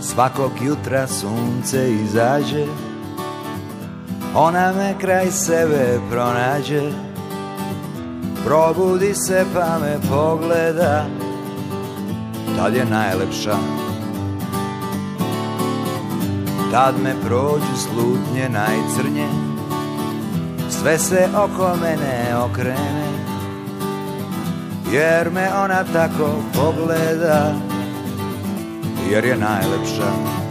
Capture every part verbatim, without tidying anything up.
Svakog jutra sunce izađe, ona me kraj sebe pronađe. Probudi se pa me pogleda, tad je najlepša. Tad me prođu slutnje najcrnje, sve se oko mene okrene, jer me ona tako pogleda, jer je najlepša.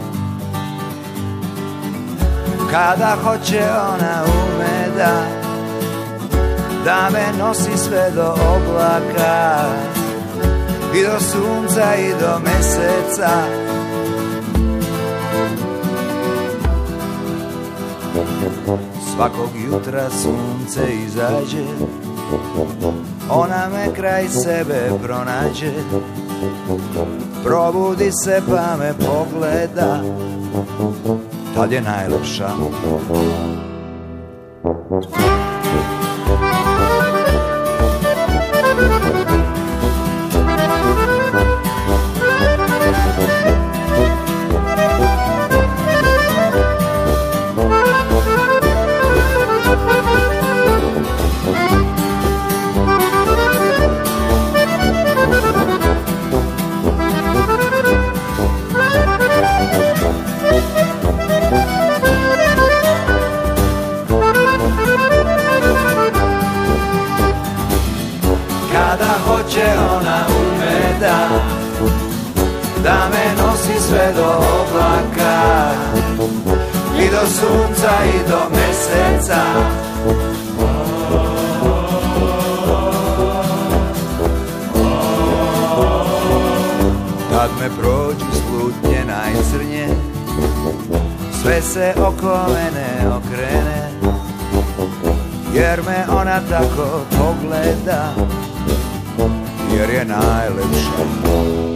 Kada hoće ona ume da da me nosi sve do oblaka i do sunca i do meseca. Svakog jutra sunce izađe, ona me kraj sebe pronađe. Probudi se pa me pogleda, tad je najlepša. Ona ume da da me nosi sve do oblaka i do sunca i do meseca. Kad me prođu slutnje najcrnje, sve se oko mene okrene, jer me ona tako pogleda, jer je najlepša.